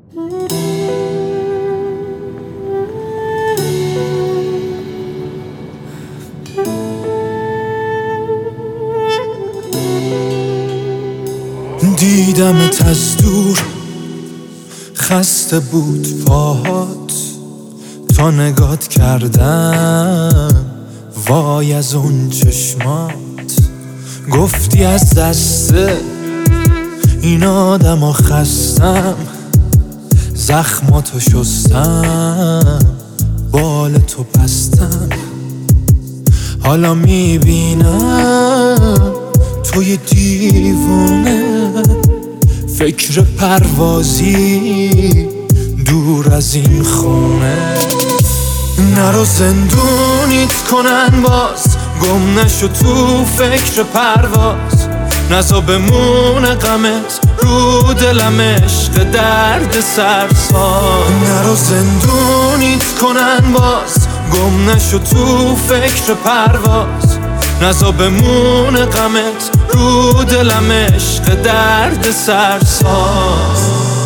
دیدمت از دور، خسته بود پاهات، تا نگات کردم وای از اون چشمات. گفتی از دست این آدم خستم، زخماتو شستم، بال تو بستم. حالا میبینم توی دیوونه، فکر پروازی دور از این خونه. نرو زندونیت کنن باز، گم نشو تو فکر پرواز. نزا بمونه غمت رو دلم، عشق درد سرساز. نرو زندونیت کنن باز، گم نشو تو فکر پرواز. نزا بمونه غمت رو دلم، عشق درد سرساز.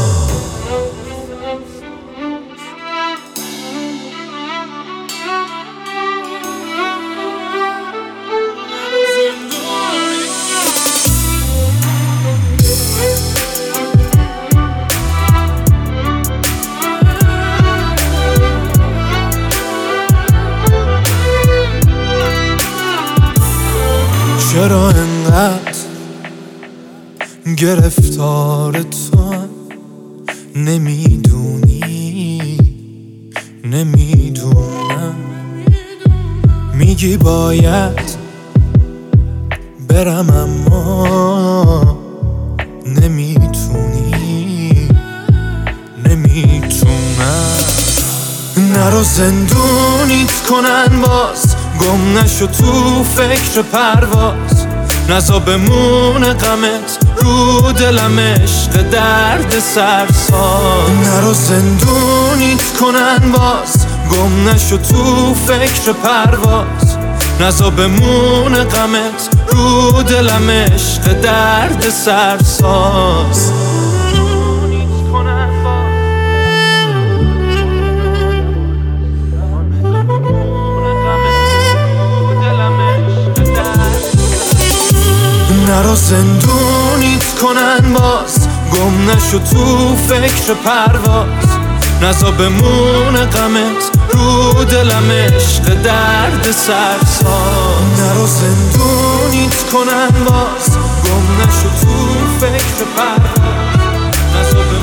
چرا انقدر گرفتار تو؟ نمیدونی، نمیدونم. میگی باید برم اما نمیتونی، نمیتونم. نرو زندونیت کنن باز، گم نشو تو فکر پرواز. نزا بمونه غمت رو دلم، عشق درد سرساز. نرو زندونیت کنن باز، گم نشو تو فکر پرواز. نزا بمونه غمت رو دلم، عشق درد سرساز. نرو زندونیت کنن باز، گم نشو تو فکر پرواز. نزا بمونه غمت رو دلم، عشق درد سرساز. نرو زندونیت کنن باز، گم نشو تو فکر پرواز. نزا